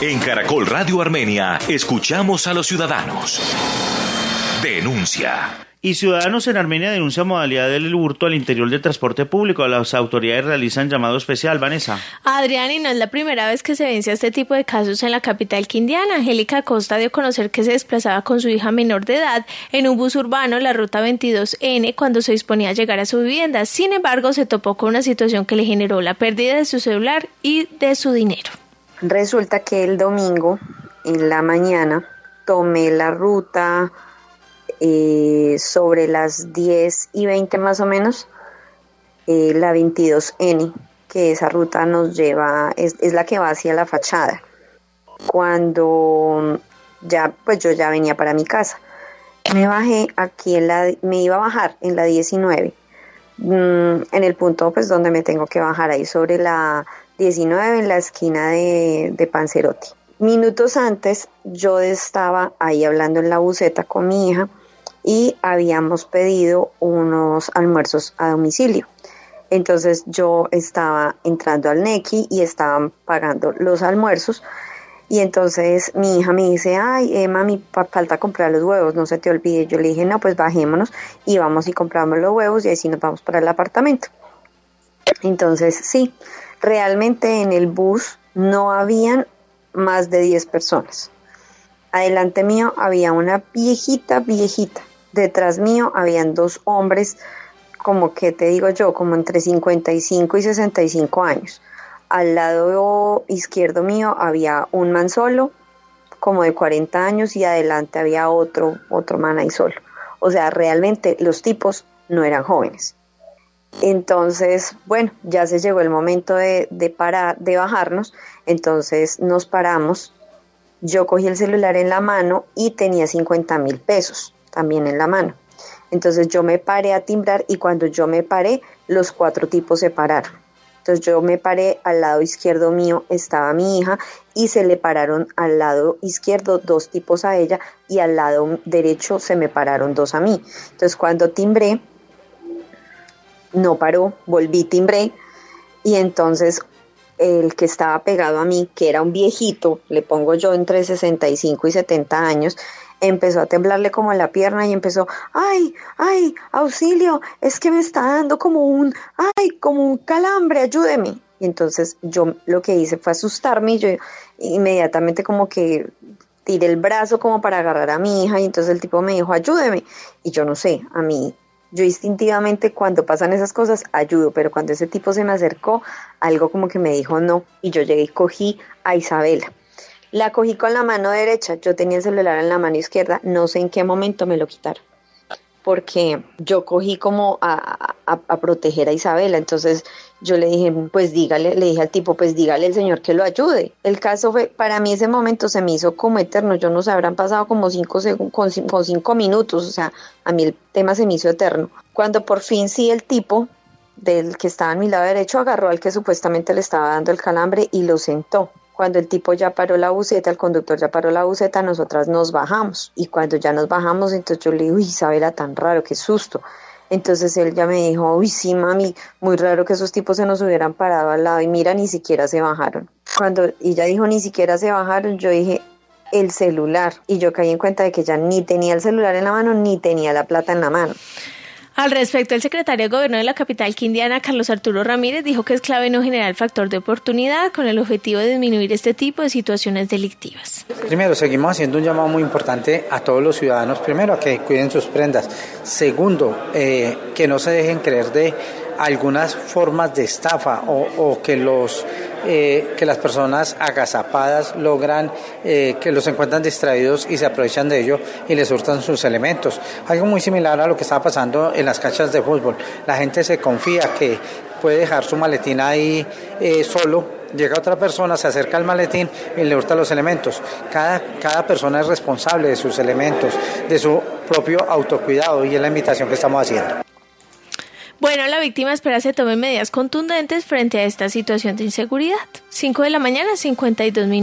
En Caracol Radio Armenia, escuchamos a los ciudadanos. Denuncia. Y ciudadanos en Armenia denuncian modalidad del hurto al interior del transporte público. Las autoridades realizan llamado especial. Vanessa. Adrián, y no es la primera vez que se vence este tipo de casos en la capital quindiana. Angélica Acosta dio a conocer que se desplazaba con su hija menor de edad en un bus urbano, la ruta 22N, cuando se disponía a llegar a su vivienda. Sin embargo, se topó con una situación que le generó la pérdida de su celular y de su dinero. Resulta que el domingo, en la mañana, tomé la ruta sobre las 10:20 más o menos, la 22N, que esa ruta nos lleva, es la que va hacia la fachada. Cuando yo ya venía para mi casa, me bajé aquí me iba a bajar en la 19, en el punto pues donde me tengo que bajar, ahí sobre la 19, en la esquina de Panzerotti. Minutos antes yo estaba ahí hablando en la buseta con mi hija y habíamos pedido unos almuerzos a domicilio. Entonces yo estaba entrando al Nequi y estaban pagando los almuerzos, y entonces mi hija me dice: ay, mami, falta comprar los huevos, no se te olvide. Yo le dije: no, pues bajémonos y vamos y compramos los huevos y así nos vamos para el apartamento. Entonces sí, realmente en el bus no habían más de 10 personas. Adelante mío había una viejita. Detrás mío habían 2 hombres, como que te digo yo, como entre 55 y 65 años. Al lado izquierdo mío había un man solo, como de 40 años, y adelante había otro man ahí solo. O sea, realmente los tipos no eran jóvenes. Entonces, bueno, ya se llegó el momento de bajarnos. Entonces nos paramos. Yo cogí el celular en la mano y tenía 50,000 pesos también en la mano. Entonces yo me paré a timbrar, y cuando yo me paré, los 4 tipos se pararon. Entonces yo me paré, al lado izquierdo mío estaba mi hija y se le pararon al lado izquierdo 2 tipos a ella, y al lado derecho se me pararon 2 a mí. Entonces cuando timbré, no paró, volví, timbré, y entonces el que estaba pegado a mí, que era un viejito, le pongo yo entre 65 y 70 años, empezó a temblarle como la pierna y empezó: ay, auxilio, es que me está dando como un calambre, ayúdeme. Y entonces yo lo que hice fue asustarme, y yo inmediatamente como que tiré el brazo como para agarrar a mi hija, y entonces el tipo me dijo: ayúdeme. Y yo no sé, yo instintivamente cuando pasan esas cosas ayudo, pero cuando ese tipo se me acercó, algo como que me dijo no, y yo llegué y cogí a Isabela. La cogí con la mano derecha, yo tenía el celular en la mano izquierda, no sé en qué momento me lo quitaron, porque yo cogí como a proteger a Isabela. Entonces yo le dije: pues dígale, le dije al tipo: pues dígale al señor que lo ayude. El caso fue, para mí ese momento se me hizo como eterno, yo no sé, habrán pasado como 5 minutos, o sea, a mí el tema se me hizo eterno. Cuando por fin sí el tipo del que estaba a mi lado derecho agarró al que supuestamente le estaba dando el calambre y lo sentó. Cuando el tipo ya paró la buseta, el conductor ya paró la buseta, nosotras nos bajamos. Y cuando ya nos bajamos, entonces yo le digo: uy, Isabela, tan raro, qué susto. Entonces él ya me dijo: uy, sí, mami, muy raro que esos tipos se nos hubieran parado al lado, y mira, ni siquiera se bajaron. Cuando ella dijo ni siquiera se bajaron, yo dije: el celular. Y yo caí en cuenta de que ya ni tenía el celular en la mano, ni tenía la plata en la mano. Al respecto, el secretario de Gobierno de la capital quindiana, Carlos Arturo Ramírez, dijo que es clave no generar el factor de oportunidad con el objetivo de disminuir este tipo de situaciones delictivas. Primero, seguimos haciendo un llamado muy importante a todos los ciudadanos. Primero, a que cuiden sus prendas. Segundo, que no se dejen creer de algunas formas de estafa o que las personas agazapadas logran que los encuentran distraídos y se aprovechan de ello y les hurtan sus elementos. Algo muy similar a lo que estaba pasando en las canchas de fútbol. La gente se confía que puede dejar su maletín ahí solo. Llega otra persona, se acerca al maletín y le hurta los elementos. Cada persona es responsable de sus elementos, de su propio autocuidado, y es la invitación que estamos haciendo. Bueno, la víctima espera se tomen medidas contundentes frente a esta situación de inseguridad. 5 de la mañana, 52 minutos.